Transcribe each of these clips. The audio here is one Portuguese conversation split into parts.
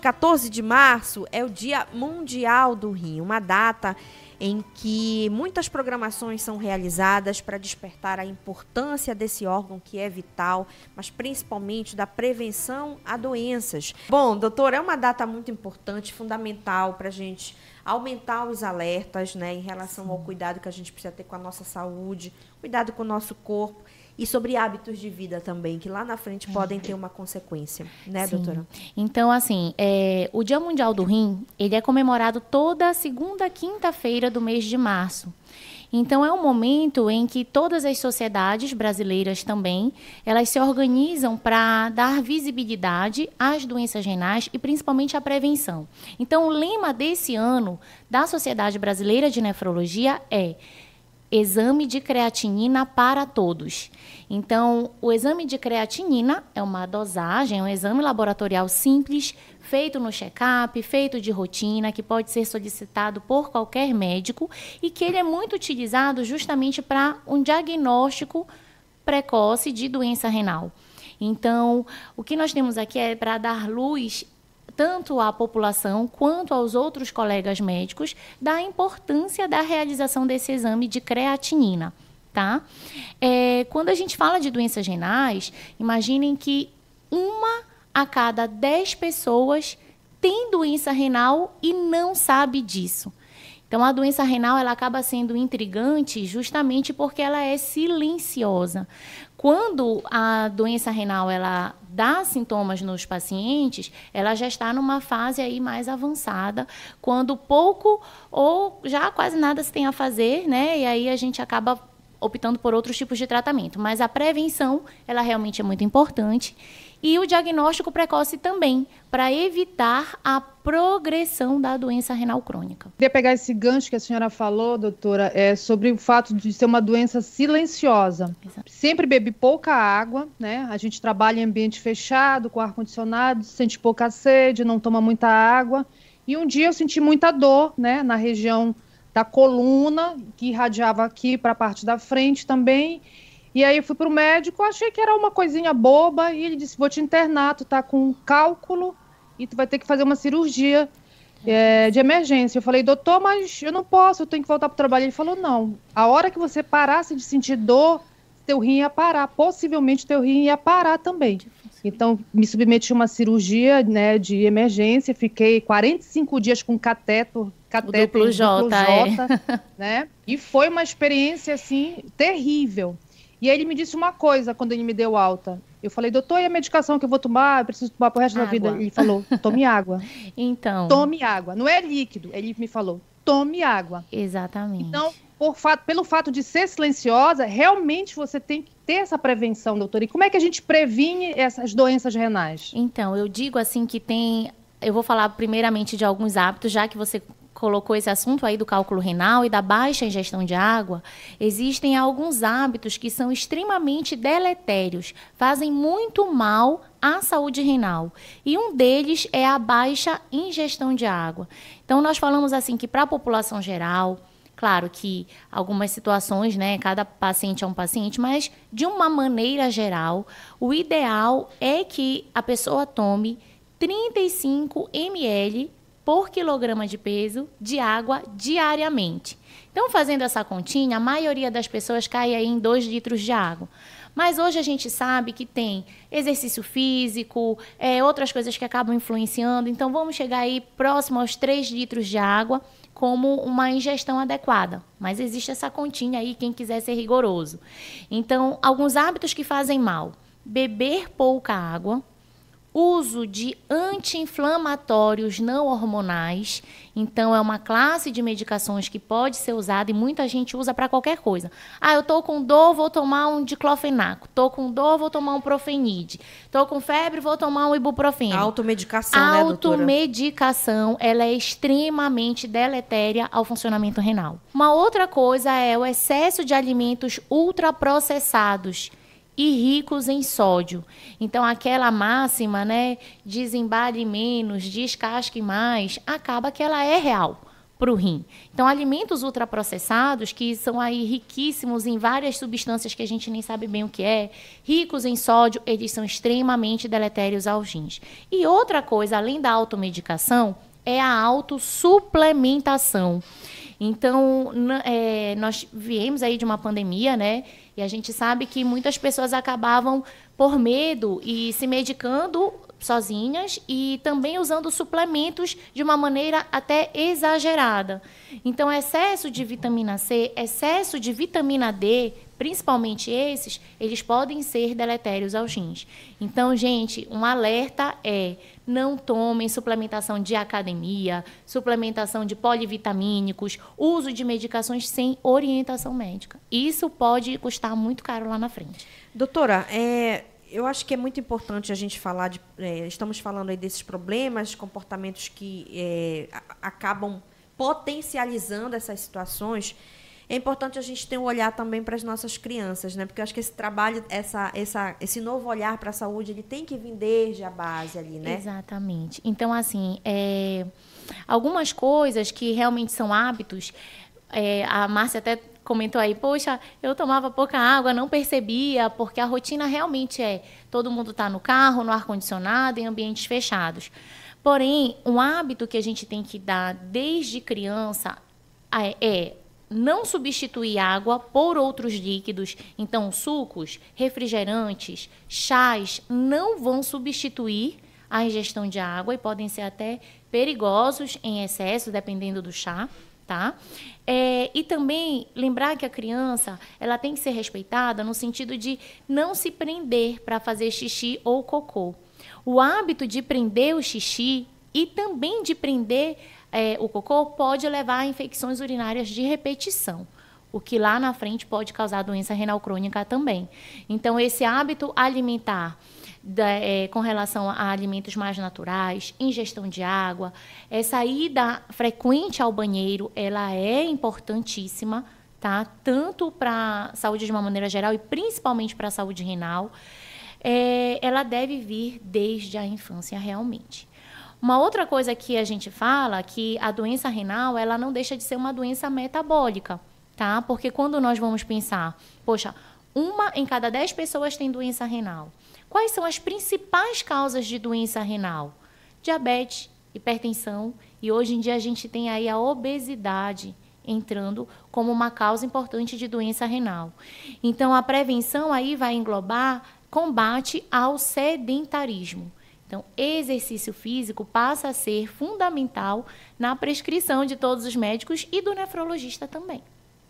14 de março é o Dia Mundial do Rim, uma data em que muitas programações são realizadas para despertar a importância desse órgão que é vital, mas principalmente da prevenção a doenças. Bom, doutor, é uma data muito importante, fundamental para a gente aumentar os alertas, né, em relação ao cuidado que a gente precisa ter com a nossa saúde, cuidado com o nosso corpo. E sobre hábitos de vida também, que lá na frente podem ter uma consequência, né, Sim. doutora? Então, assim, o Dia Mundial do Rim, ele é comemorado toda segunda quinta-feira do mês de março. Então, é um momento em que todas as sociedades brasileiras também, elas se organizam para dar visibilidade às doenças renais e principalmente à prevenção. Então, o lema desse ano da Sociedade Brasileira de Nefrologia é exame de creatinina para todos. Então, o exame de creatinina é uma dosagem, é um exame laboratorial simples, feito no check-up, feito de rotina, que pode ser solicitado por qualquer médico e que ele é muito utilizado justamente para um diagnóstico precoce de doença renal. Então, o que nós temos aqui é para dar luz tanto à população quanto aos outros colegas médicos da importância da realização desse exame de creatinina, tá? Quando a gente fala de doenças renais, imaginem que 1 a cada 10 pessoas tem doença renal e não sabe disso. Então, a doença renal ela acaba sendo intrigante justamente porque ela é silenciosa. Quando a doença renal ela dá sintomas nos pacientes, ela já está numa fase aí mais avançada, quando pouco ou já quase nada se tem a fazer, né? E aí a gente acaba optando por outros tipos de tratamento. Mas a prevenção, ela realmente é muito importante. E o diagnóstico precoce também, para evitar a progressão da doença renal crônica. Queria pegar esse gancho que a senhora falou, doutora, sobre o fato de ser uma doença silenciosa. Exato. Sempre bebi pouca água, né? A gente trabalha em ambiente fechado, com ar-condicionado, sente pouca sede, não toma muita água. E um dia eu senti muita dor, né, na região da coluna, que irradiava aqui para a parte da frente também. E aí eu fui para o médico, achei que era uma coisinha boba, e ele disse, vou te internar, tu tá com um cálculo e tu vai ter que fazer uma cirurgia de emergência. Eu falei, doutor, mas eu não posso, eu tenho que voltar para o trabalho. Ele falou, não, a hora que você parasse de sentir dor, teu rim ia parar, possivelmente teu rim ia parar também. Então, me submeti a uma cirurgia, né, de emergência, fiquei 45 dias com catéter duplo J, né? E foi uma experiência, assim, terrível. E aí ele me disse uma coisa quando ele me deu alta. Eu falei, doutor, e a medicação que eu vou tomar? Eu preciso tomar pro resto da vida. Ele falou, tome água. Então. Tome água. Não é líquido. Ele me falou, tome água. Exatamente. Então, pelo fato de ser silenciosa, realmente você tem que ter essa prevenção, doutora. E como é que a gente previne essas doenças renais? Então, eu digo assim que eu vou falar primeiramente de alguns hábitos, já que você colocou esse assunto aí do cálculo renal e da baixa ingestão de água, existem alguns hábitos que são extremamente deletérios, fazem muito mal à saúde renal. E um deles é a baixa ingestão de água. Então, nós falamos assim que para a população geral, claro que algumas situações, né, cada paciente é um paciente, mas de uma maneira geral, o ideal é que a pessoa tome 35 ml por quilograma de peso de água diariamente. Então, fazendo essa continha, a maioria das pessoas cai aí em 2 litros de água. Mas hoje a gente sabe que tem exercício físico, outras coisas que acabam influenciando. Então, vamos chegar aí próximo aos 3 litros de água como uma ingestão adequada. Mas existe essa continha aí, quem quiser ser rigoroso. Então, alguns hábitos que fazem mal. Beber pouca água. Uso de anti-inflamatórios não hormonais. Então, é uma classe de medicações que pode ser usada e muita gente usa para qualquer coisa. Ah, eu tô com dor, vou tomar um diclofenaco. Tô com dor, vou tomar um Profenid. Tô com febre, vou tomar um ibuprofeno. Automedicação, né, doutora? Automedicação, ela é extremamente deletéria ao funcionamento renal. Uma outra coisa é o excesso de alimentos ultraprocessados e ricos em sódio. Então, aquela máxima, né, desembale menos, descasque mais, acaba que ela é real. para o rim. Então, alimentos ultraprocessados, que são aí riquíssimos em várias substâncias que a gente nem sabe bem o que é, ricos em sódio, eles são extremamente deletérios aos rins. E outra coisa, além da automedicação, é a autossuplementação. Então, nós viemos aí de uma pandemia, né? E a gente sabe que muitas pessoas acabavam por medo e se medicando sozinhas e também usando suplementos de uma maneira até exagerada. Então, excesso de vitamina C, excesso de vitamina D, principalmente esses, eles podem ser deletérios aos rins. Então, gente, um alerta é: não tomem suplementação de academia, suplementação de polivitamínicos, uso de medicações sem orientação médica. Isso pode custar muito caro lá na frente. Doutora, eu acho que é muito importante a gente falar estamos falando aí desses problemas, comportamentos que acabam potencializando essas situações. É importante a gente ter um olhar também para as nossas crianças, né? Porque eu acho que esse trabalho, esse novo olhar para a saúde, ele tem que vir desde a base ali, né? Exatamente. Então, assim, algumas coisas que realmente são hábitos, a Márcia até comentou aí, poxa, eu tomava pouca água, não percebia, porque a rotina realmente todo mundo está no carro, no ar-condicionado, em ambientes fechados. Porém, um hábito que a gente tem que dar desde criança não substituir água por outros líquidos. Então, sucos, refrigerantes, chás não vão substituir a ingestão de água e podem ser até perigosos em excesso, dependendo do chá, tá? E também lembrar que a criança ela tem que ser respeitada no sentido de não se prender para fazer xixi ou cocô. O hábito de prender o xixi e também de prender o cocô pode levar a infecções urinárias de repetição, o que lá na frente pode causar doença renal crônica também. Então, esse hábito alimentar com relação a alimentos mais naturais, ingestão de água, essa ida frequente ao banheiro, ela é importantíssima, tá? Tanto para a saúde de uma maneira geral e principalmente para a saúde renal. Ela deve vir desde a infância realmente. Uma outra coisa que a gente fala, que a doença renal, ela não deixa de ser uma doença metabólica, tá? Porque quando nós vamos pensar, poxa, 1 em cada 10 pessoas tem doença renal. Quais são as principais causas de doença renal? Diabetes, hipertensão, e hoje em dia a gente tem aí a obesidade entrando como uma causa importante de doença renal. Então, a prevenção aí vai englobar combate ao sedentarismo. Então, exercício físico passa a ser fundamental na prescrição de todos os médicos e do nefrologista também.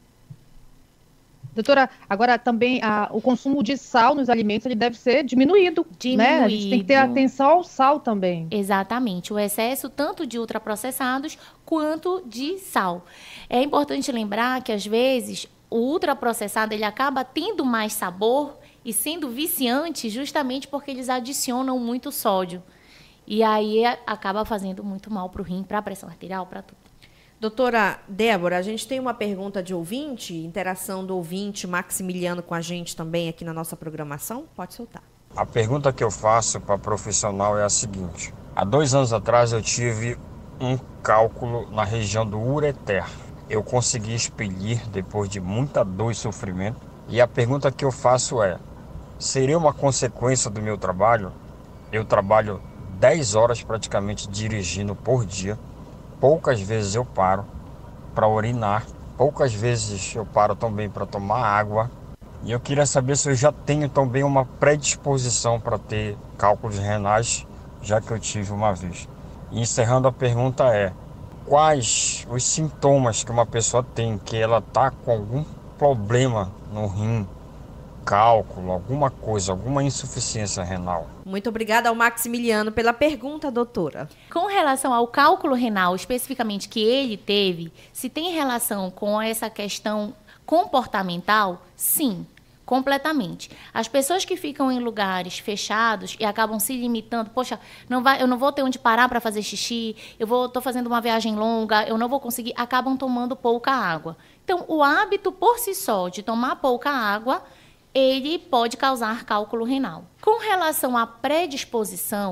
Doutora, agora também o consumo de sal nos alimentos ele deve ser diminuído, né? A gente tem que ter atenção ao sal também. Exatamente, o excesso tanto de ultraprocessados quanto de sal. É importante lembrar que, às vezes, o ultraprocessado ele acaba tendo mais sabor e sendo viciante justamente porque eles adicionam muito sódio. E aí acaba fazendo muito mal para o rim, para a pressão arterial, para tudo. Doutora Débora, a gente tem uma pergunta de ouvinte, interação do ouvinte Maximiliano com a gente também aqui na nossa programação. Pode soltar. A pergunta que eu faço para profissional é a seguinte. Há 2 anos atrás eu tive um cálculo na região do ureter. Eu consegui expelir depois de muita dor e sofrimento. E a pergunta que eu faço é: seria uma consequência do meu trabalho? Eu trabalho 10 horas praticamente dirigindo por dia. Poucas vezes eu paro para urinar. Poucas vezes eu paro também para tomar água. E eu queria saber se eu já tenho também uma predisposição para ter cálculos renais, já que eu tive uma vez. E encerrando a pergunta quais os sintomas que uma pessoa tem, que ela está com algum problema no rim, cálculo, alguma coisa, alguma insuficiência renal. Muito obrigada ao Maximiliano pela pergunta, doutora. Com relação ao cálculo renal, especificamente que ele teve, se tem relação com essa questão comportamental, sim, completamente. As pessoas que ficam em lugares fechados e acabam se limitando, poxa, eu não vou ter onde parar para fazer xixi, estou fazendo uma viagem longa, eu não vou conseguir, acabam tomando pouca água. Então, o hábito por si só de tomar pouca água, ele pode causar cálculo renal. Com relação à predisposição,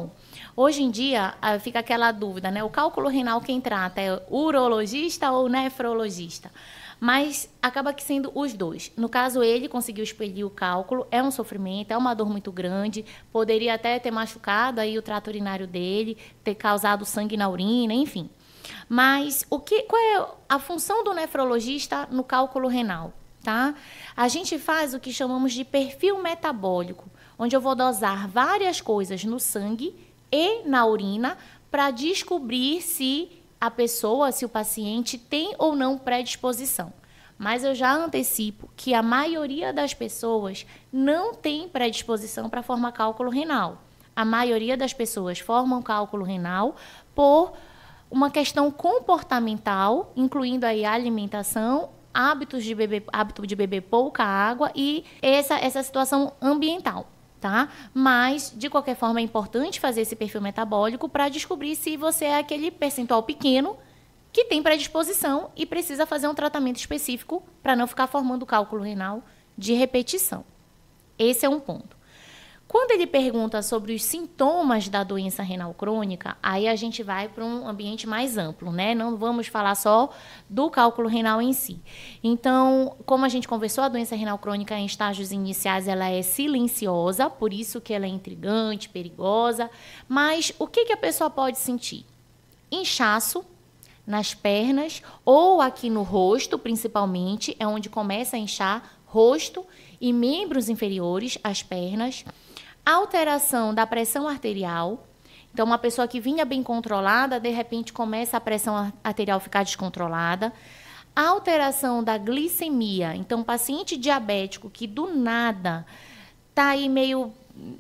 Hoje em dia, fica aquela dúvida, né? O cálculo renal quem trata é urologista ou nefrologista? Mas acaba que sendo os dois. No caso, ele conseguiu expelir o cálculo, é um sofrimento, é uma dor muito grande, poderia até ter machucado aí o trato urinário dele, ter causado sangue na urina, enfim. Mas qual é a função do nefrologista no cálculo renal? Tá? A gente faz o que chamamos de perfil metabólico, onde eu vou dosar várias coisas no sangue e na urina para descobrir se a pessoa, se o paciente tem ou não predisposição. Mas eu já antecipo que a maioria das pessoas não tem predisposição para formar cálculo renal. A maioria das pessoas formam cálculo renal por uma questão comportamental, incluindo aí a alimentação, hábito de beber pouca água e essa situação ambiental. Tá? Mas, de qualquer forma, é importante fazer esse perfil metabólico para descobrir se você é aquele percentual pequeno que tem predisposição e precisa fazer um tratamento específico para não ficar formando cálculo renal de repetição. Esse é um ponto. Quando ele pergunta sobre os sintomas da doença renal crônica, aí a gente vai para um ambiente mais amplo, né? Não vamos falar só do cálculo renal em si. Então, como a gente conversou, a doença renal crônica em estágios iniciais ela é silenciosa, por isso que ela é intrigante, perigosa. Mas o que a pessoa pode sentir? Inchaço nas pernas ou aqui no rosto, principalmente, é onde começa a inchar rosto e membros inferiores, as pernas. Alteração da pressão arterial. Então, uma pessoa que vinha bem controlada, de repente começa a pressão arterial a ficar descontrolada. Alteração da glicemia. Então, paciente diabético que do nada está aí meio...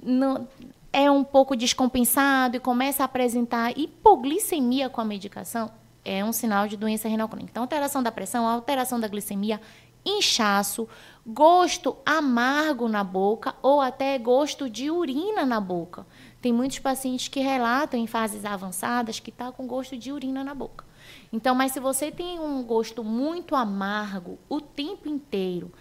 é um pouco descompensado e começa a apresentar hipoglicemia com a medicação, é um sinal de doença renal crônica. Então, alteração da pressão, alteração da glicemia, inchaço, gosto amargo na boca ou até gosto de urina na boca. Tem muitos pacientes que relatam em fases avançadas que está com gosto de urina na boca. Então, mas se você tem um gosto muito amargo o tempo inteiro,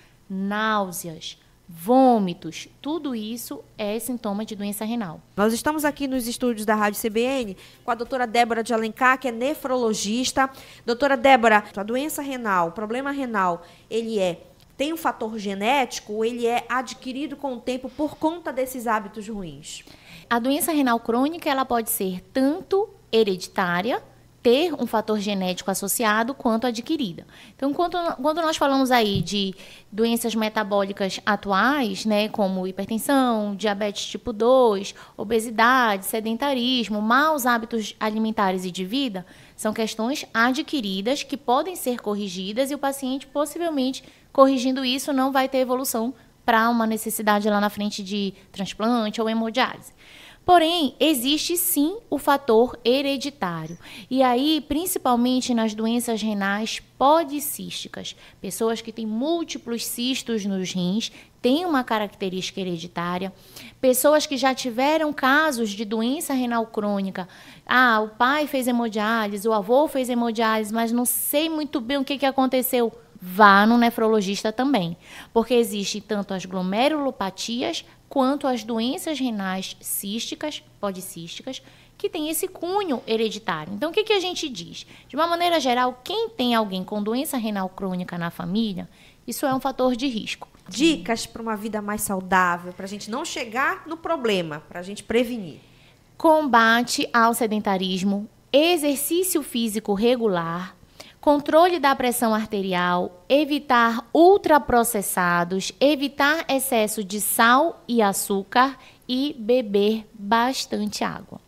náuseas, vômitos, tudo isso é sintoma de doença renal. Nós estamos aqui nos estúdios da Rádio CBN com a doutora Débora de Alencar, que é nefrologista. Doutora Débora, a doença renal, o problema renal, tem um fator genético ou ele é adquirido com o tempo por conta desses hábitos ruins? A doença renal crônica ela pode ser tanto hereditária, ter um fator genético associado, quanto adquirida. Então, quando nós falamos aí de doenças metabólicas atuais, né, como hipertensão, diabetes tipo 2, obesidade, sedentarismo, maus hábitos alimentares e de vida, são questões adquiridas que podem ser corrigidas e o paciente, possivelmente, corrigindo isso, não vai ter evolução para uma necessidade lá na frente de transplante ou hemodiálise. Porém, existe sim o fator hereditário. E aí, principalmente nas doenças renais policísticas, pessoas que têm múltiplos cistos nos rins, têm uma característica hereditária. Pessoas que já tiveram casos de doença renal crônica. Ah, o pai fez hemodiálise, o avô fez hemodiálise, mas não sei muito bem o que aconteceu. Vá no nefrologista também, porque existem tanto as glomerulopatias quanto as doenças renais císticas, policísticas, que têm esse cunho hereditário. Então, o que a gente diz? De uma maneira geral, quem tem alguém com doença renal crônica na família, isso é um fator de risco. Dicas para uma vida mais saudável, para a gente não chegar no problema, para a gente prevenir. Combate ao sedentarismo, exercício físico regular, controle da pressão arterial, evitar ultraprocessados, evitar excesso de sal e açúcar e beber bastante água.